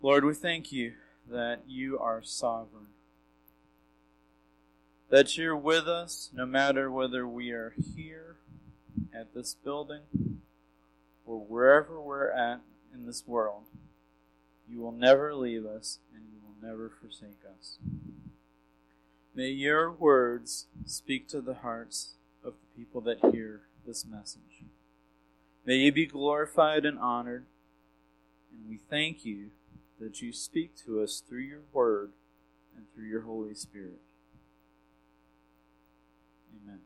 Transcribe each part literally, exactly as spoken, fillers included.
Lord, we thank you that you are sovereign, that you're with us no matter whether we are here at this building or wherever we're at in this world. You will never leave us and you will never forsake us. May your words speak to the hearts of the people that hear this message. May you be glorified and honored, and we thank you that you speak to us through your word and through your Holy Spirit. Amen.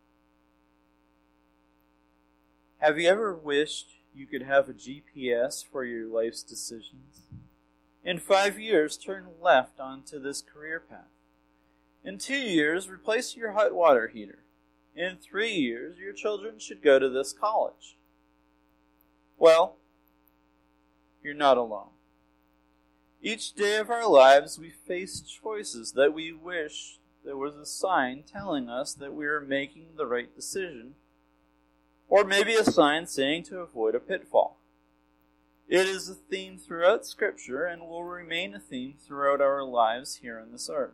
Have you ever wished you could have a G P S for your life's decisions? In five years, turn left onto this career path. In two years, replace your hot water heater. In three years, your children should go to this college. Well, you're not alone. Each day of our lives, we face choices that we wish there was a sign telling us that we are making the right decision, or maybe a sign saying to avoid a pitfall. It is a theme throughout Scripture and will remain a theme throughout our lives here on this earth.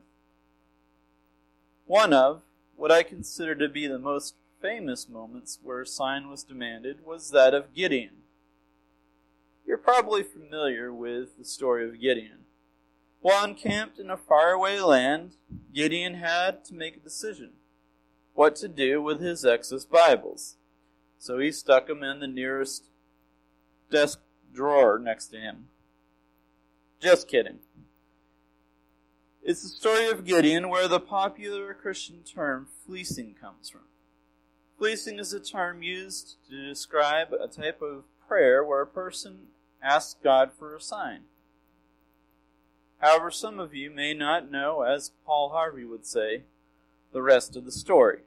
One of what I consider to be the most famous moments where a sign was demanded was that of Gideon. You're probably familiar with the story of Gideon. While encamped in a faraway land, Gideon had to make a decision what to do with his excess Bibles. So he stuck them in the nearest desk drawer next to him. Just kidding. It's the story of Gideon where the popular Christian term fleecing comes from. Fleecing is a term used to describe a type of prayer where a person asks God for a sign. However, some of you may not know, as Paul Harvey would say, the rest of the story.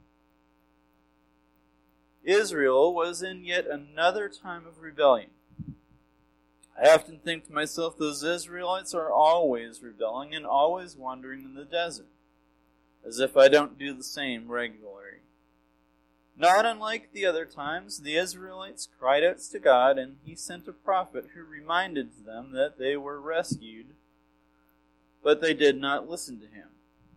Israel was in yet another time of rebellion. I often think to myself, those Israelites are always rebelling and always wandering in the desert, as if I don't do the same regularly. Not unlike the other times, the Israelites cried out to God, and he sent a prophet who reminded them that they were rescued, but they did not listen to him.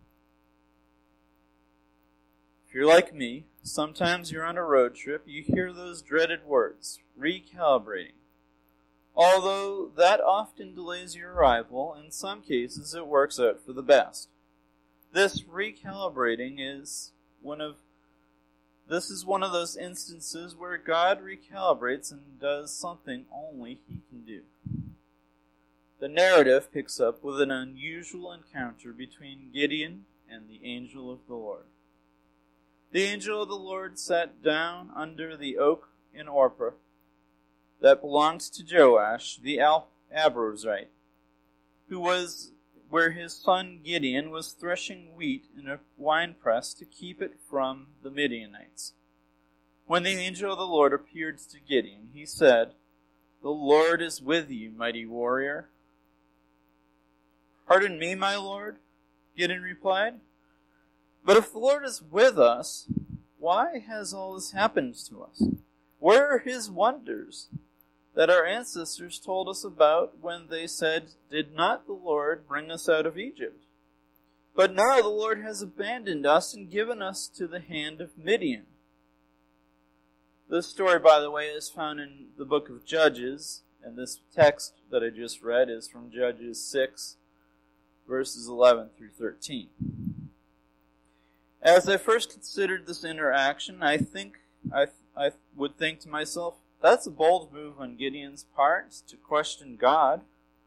If you're like me, sometimes you're on a road trip, you hear those dreaded words, recalibrating. Although that often delays your arrival, in some cases it works out for the best. This recalibrating is one of This is one of those instances where God recalibrates and does something only he can do. The narrative picks up with an unusual encounter between Gideon and the angel of the Lord. The angel of the Lord sat down under the oak in Orpah that belonged to Joash the Abiezrite, who was where his son Gideon was threshing wheat in a winepress to keep it from the Midianites. When the angel of the Lord appeared to Gideon, he said, "The Lord is with you, mighty warrior." "Pardon me, my lord," Gideon replied, "but if the Lord is with us, why has all this happened to us? Where are his wonders that our ancestors told us about when they said, 'Did not the Lord bring us out of Egypt?' But now the Lord has abandoned us and given us to the hand of Midian." This story, by the way, is found in the book of Judges, and this text that I just read is from Judges six, verses eleven through thirteen. As I first considered this interaction, I think I, I would think to myself, that's a bold move on Gideon's part to question God.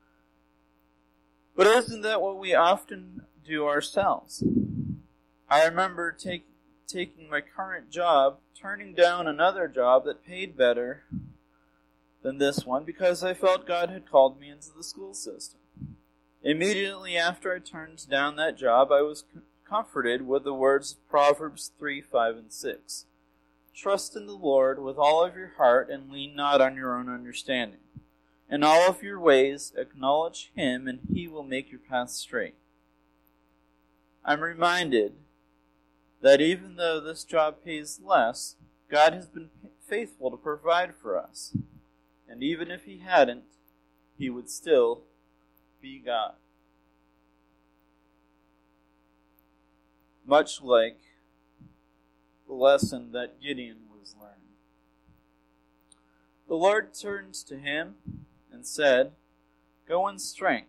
But isn't that what we often do ourselves? I remember take, taking my current job, turning down another job that paid better than this one because I felt God had called me into the school system. Immediately after I turned down that job, I was comforted with the words of Proverbs three, five, and six. "Trust in the Lord with all of your heart and lean not on your own understanding. In all of your ways acknowledge him, and he will make your path straight." I'm reminded that even though this job pays less, God has been faithful to provide for us. And even if he hadn't, he would still be God. Much like the lesson that Gideon was learning. The Lord turned to him and said, Go in strength.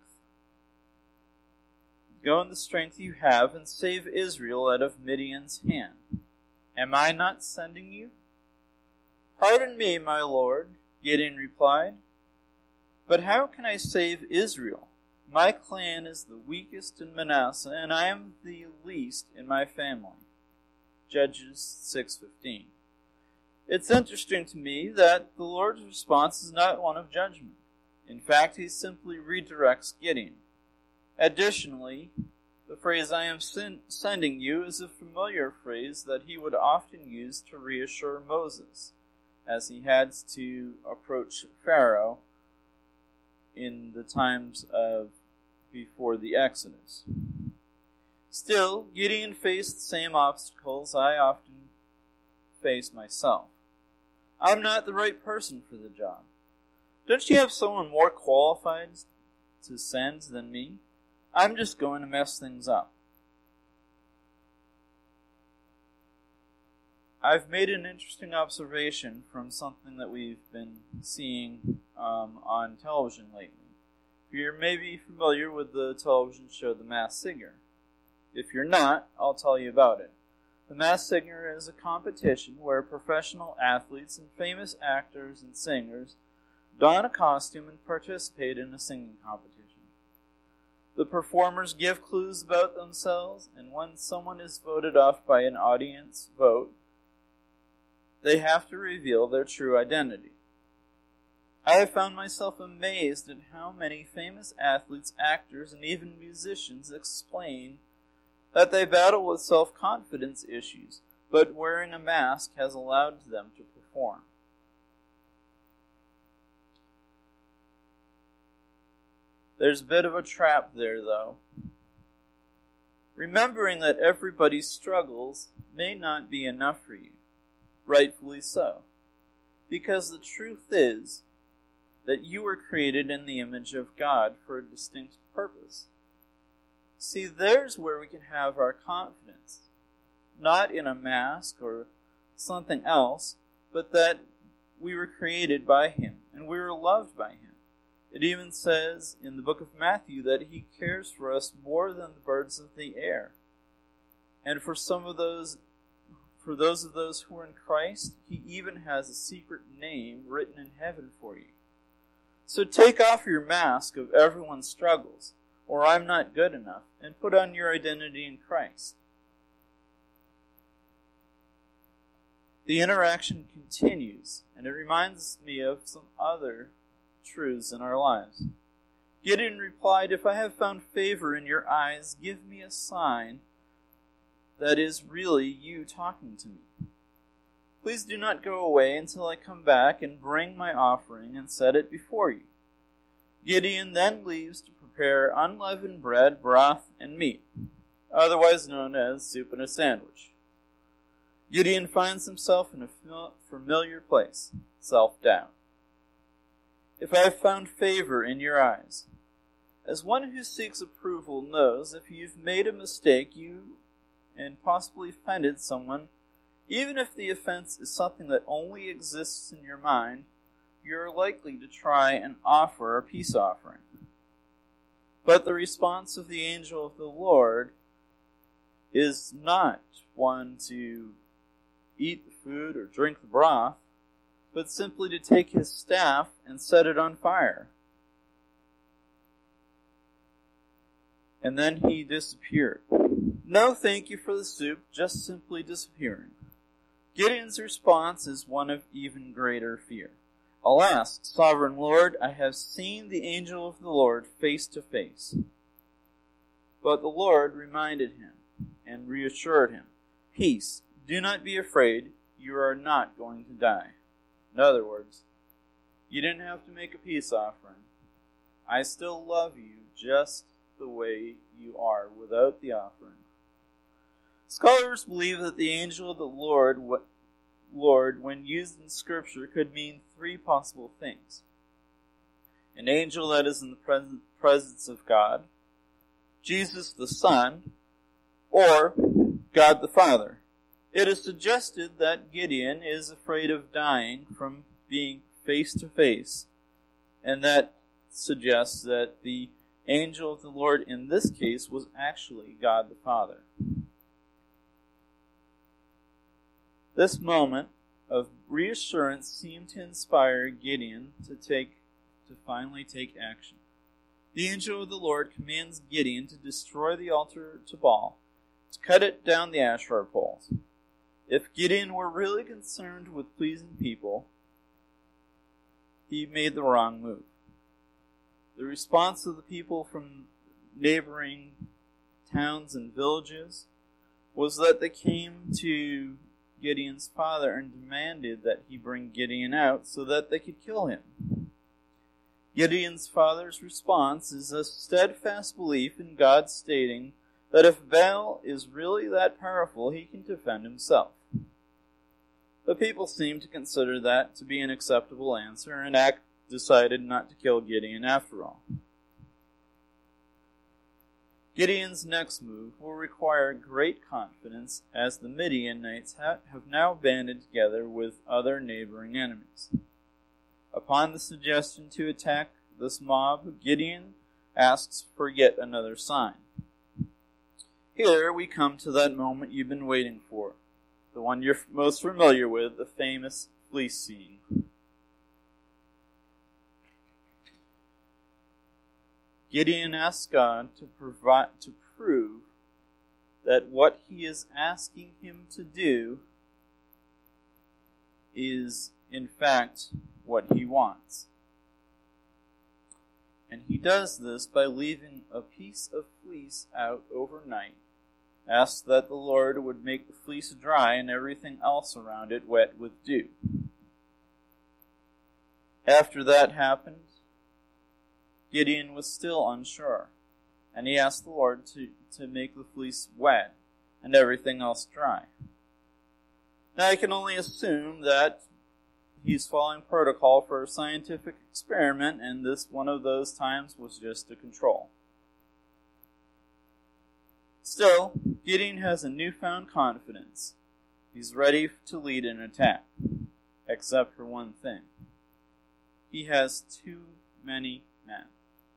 Go in the strength you have and save Israel out of Midian's hand. Am I not sending you? Pardon me, my Lord, Gideon replied. But how can I save Israel? My clan is the weakest in Manasseh, and I am the least in my family. Judges six fifteen. It's interesting to me that the Lord's response is not one of judgment. In fact, he simply redirects Gideon. Additionally, the phrase, I am sin- sending you, is a familiar phrase that he would often use to reassure Moses, as he had to approach Pharaoh in the times of before the Exodus. Still, Gideon faced the same obstacles I often face myself. I'm not the right person for the job. Don't you have someone more qualified to send than me? I'm just going to mess things up. I've made an interesting observation from something that we've been seeing um, on television lately. You're maybe familiar with the television show The Masked Singer. If you're not, I'll tell you about it. The Masked Singer is a competition where professional athletes and famous actors and singers don a costume and participate in a singing competition. The performers give clues about themselves, and when someone is voted off by an audience vote, they have to reveal their true identity. I have found myself amazed at how many famous athletes, actors, and even musicians explain that they battle with self-confidence issues, but wearing a mask has allowed them to perform. There's a bit of a trap there, though. Remembering that everybody's struggles may not be enough for you, rightfully so, because the truth is that you were created in the image of God for a distinct purpose. See, there's where we can have our confidence, not in a mask or something else, but that we were created by Him, and we were loved by Him. It even says in the book of Matthew that He cares for us more than the birds of the air. And for some of those, for those of those who are in Christ, He even has a secret name written in heaven for you. So take off your mask of everyone's struggles, or I'm not good enough, and put on your identity in Christ. The interaction continues, and it reminds me of some other truths in our lives. Gideon replied, If I have found favor in your eyes, give me a sign that is really you talking to me. Please do not go away until I come back and bring my offering and set it before you. Gideon then leaves to prepare unleavened bread, broth, and meat, otherwise known as soup and a sandwich. Gideon finds himself in a familiar place, self-doubt. If I have found favor in your eyes. As one who seeks approval knows, if you've made a mistake you and possibly offended someone, even if the offense is something that only exists in your mind, you're likely to try and offer a peace offering. But the response of the angel of the Lord is not one to eat the food or drink the broth, but simply to take his staff and set it on fire. And then he disappeared. No thank you for the soup, just simply disappearing. Gideon's response is one of even greater fear. Alas, sovereign Lord, I have seen the angel of the Lord face to face. But the Lord reminded him and reassured him, Peace, do not be afraid, you are not going to die. In other words, you didn't have to make a peace offering. I still love you just the way you are without the offering. Scholars believe that the angel of the Lord, Lord, when used in Scripture, could mean three possible things. an angel that is in the presence of God, Jesus the Son, or God the Father. It is suggested that Gideon is afraid of dying from being face to face, and that suggests that the angel of the Lord in this case was actually God the Father. This moment of reassurance seemed to inspire Gideon to take to finally take action. The angel of the Lord commands Gideon to destroy the altar to Baal, to cut it down the Asherah poles. If Gideon were really concerned with pleasing people, he made the wrong move. The response of the people from neighboring towns and villages was that they came to Gideon's father and demanded that he bring Gideon out so that they could kill him. Gideon's father's response is a steadfast belief in God, stating that if Baal is really that powerful, he can defend himself. The people seemed to consider that to be an acceptable answer, and act decided not to kill Gideon after all. Gideon's next move will require great confidence, as the Midianites ha- have now banded together with other neighboring enemies. Upon the suggestion to attack this mob, Gideon asks for yet another sign. Here we come to that moment you've been waiting for, the one you're most familiar with, the famous fleece scene. Gideon asks God to provide to prove that what he is asking him to do is, in fact, what he wants. And he does this by leaving a piece of fleece out overnight, asks that the Lord would make the fleece dry and everything else around it wet with dew. After that happened, Gideon was still unsure, and he asked the Lord to, to make the fleece wet and everything else dry. Now I can only assume that he's following protocol for a scientific experiment, and this one of those times was just a control. Still, Gideon has a newfound confidence. He's ready to lead an attack, except for one thing. He has too many men.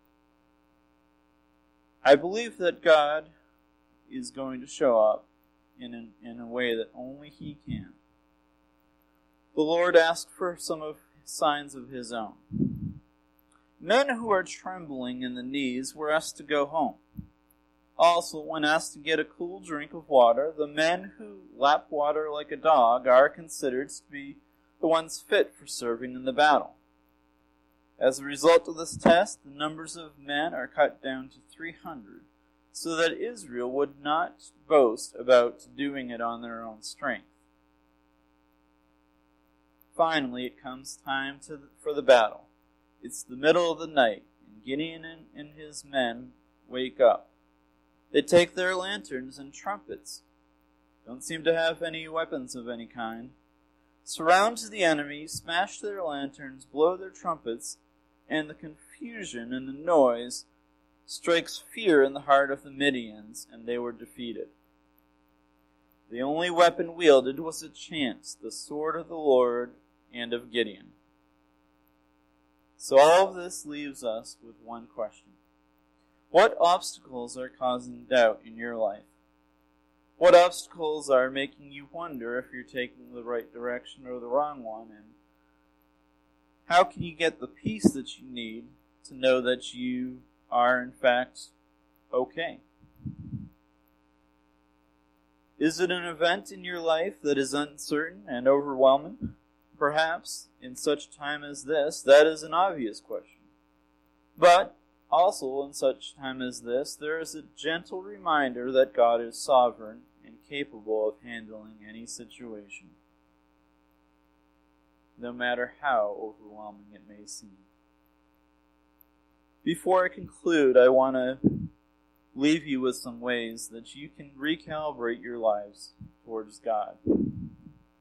I believe that God is going to show up in, an, in a way that only He can. The Lord asked for some of signs of His own. Men who are trembling in the knees were asked to go home. Also, when asked to get a cool drink of water, the men who lap water like a dog are considered to be the ones fit for serving in the battle. As a result of this test, the numbers of men are cut down to three hundred, so that Israel would not boast about doing it on their own strength. Finally, it comes time to the, for the battle. It's the middle of the night, and Gideon and, and his men wake up. They take their lanterns and trumpets. Don't seem to have any weapons of any kind. Surround the enemy, smash their lanterns, blow their trumpets, and the confusion and the noise strikes fear in the heart of the Midians, and they were defeated. The only weapon wielded was a chance, the sword of the Lord and of Gideon. So all of this leaves us with one question. What obstacles are causing doubt in your life? What obstacles are making you wonder if you're taking the right direction or the wrong one? And how can you get the peace that you need to know that you are, in fact, okay? Is it an event in your life that is uncertain and overwhelming? Perhaps, in such a time as this, that is an obvious question. But also, in such time as this, there is a gentle reminder that God is sovereign and capable of handling any situation, no matter how overwhelming it may seem. Before I conclude, I want to leave you with some ways that you can recalibrate your lives towards God,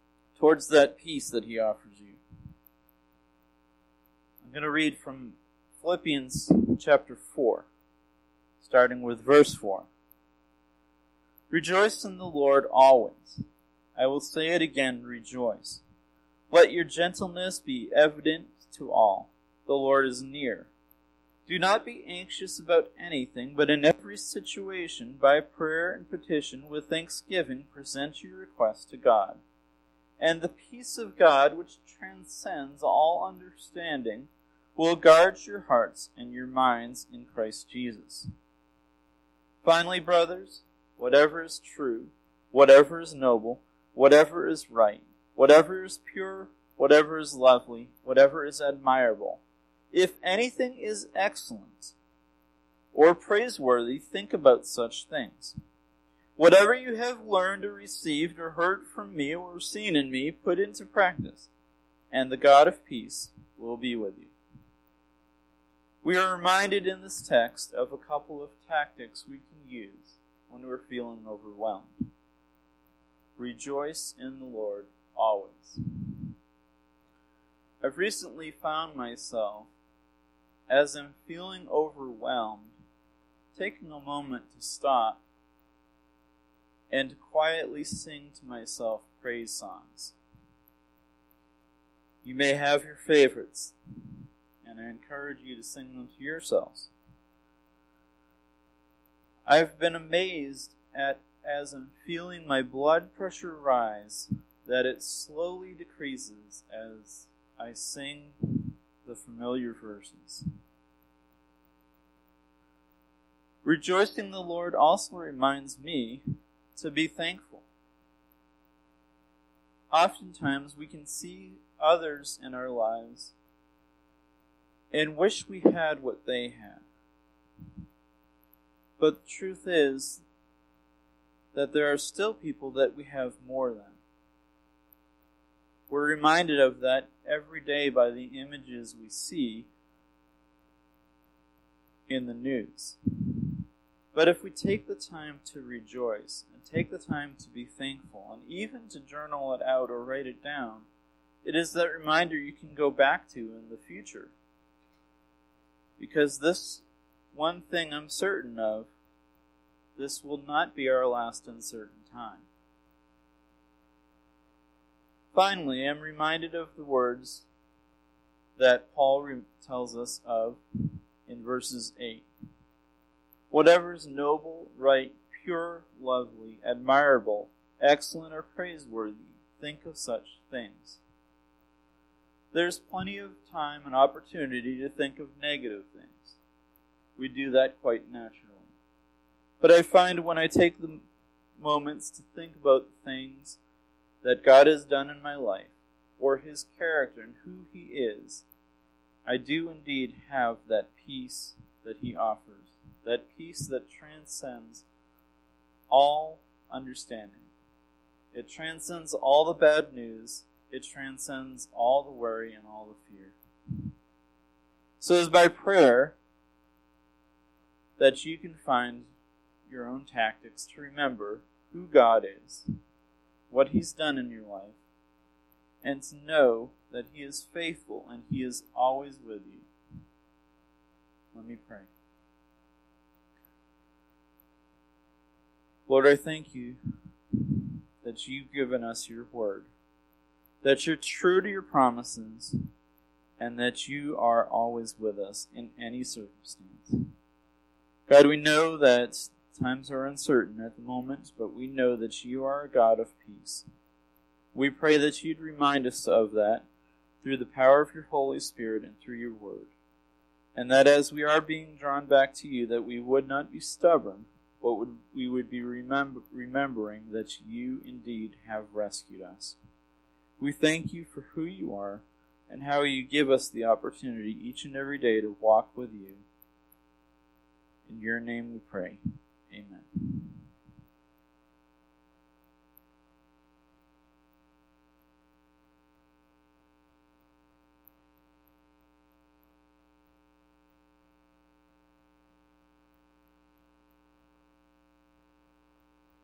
towards that peace that He offers you. I'm going to read from Philippians chapter four, starting with verse four. Rejoice in the Lord always. I will say it again, rejoice. Let your gentleness be evident to all. The Lord is near. Do not be anxious about anything, but in every situation, by prayer and petition, with thanksgiving, present your requests to God. And the peace of God, which transcends all understanding, will guard your hearts and your minds in Christ Jesus. Finally, brothers, whatever is true, whatever is noble, whatever is right, whatever is pure, whatever is lovely, whatever is admirable, if anything is excellent or praiseworthy, think about such things. Whatever you have learned or received or heard from me or seen in me, put into practice, and the God of peace will be with you. We are reminded in this text of a couple of tactics we can use when we're feeling overwhelmed. Rejoice in the Lord always. I've recently found myself, as I'm feeling overwhelmed, taking a moment to stop and quietly sing to myself praise songs. You may have your favorites, and I encourage you to sing them to yourselves. I've been amazed at, as I'm feeling my blood pressure rise, that it slowly decreases as I sing the familiar verses. Rejoicing the Lord also reminds me to be thankful. Oftentimes we can see others in our lives and wish we had what they had. But the truth is that there are still people that we have more than. We're reminded of that every day by the images we see in the news. But if we take the time to rejoice and take the time to be thankful and even to journal it out or write it down, it is that reminder you can go back to in the future. Because this one thing I'm certain of, this will not be our last uncertain time. Finally, I'm reminded of the words that Paul re- tells us of in verses eight. Whatever is noble, right, pure, lovely, admirable, excellent, or praiseworthy, think of such things. There's plenty of time and opportunity to think of negative things. We do that quite naturally. But I find when I take the moments to think about the things that God has done in my life, or His character and who He is, I do indeed have that peace that He offers, that peace that transcends all understanding. It transcends all the bad news. It transcends all the worry and all the fear. So it's by prayer that you can find your own tactics to remember who God is, what He's done in your life, and to know that He is faithful and He is always with you. Let me pray. Lord, I thank you that you've given us your word, that you're true to your promises, and that you are always with us in any circumstance. God, we know that times are uncertain at the moment, but we know that you are a God of peace. We pray that you'd remind us of that through the power of your Holy Spirit and through your word. And that as we are being drawn back to you, that we would not be stubborn, but would, we would be remember, remembering that you indeed have rescued us. We thank you for who you are and how you give us the opportunity each and every day to walk with you. In your name we pray. Amen.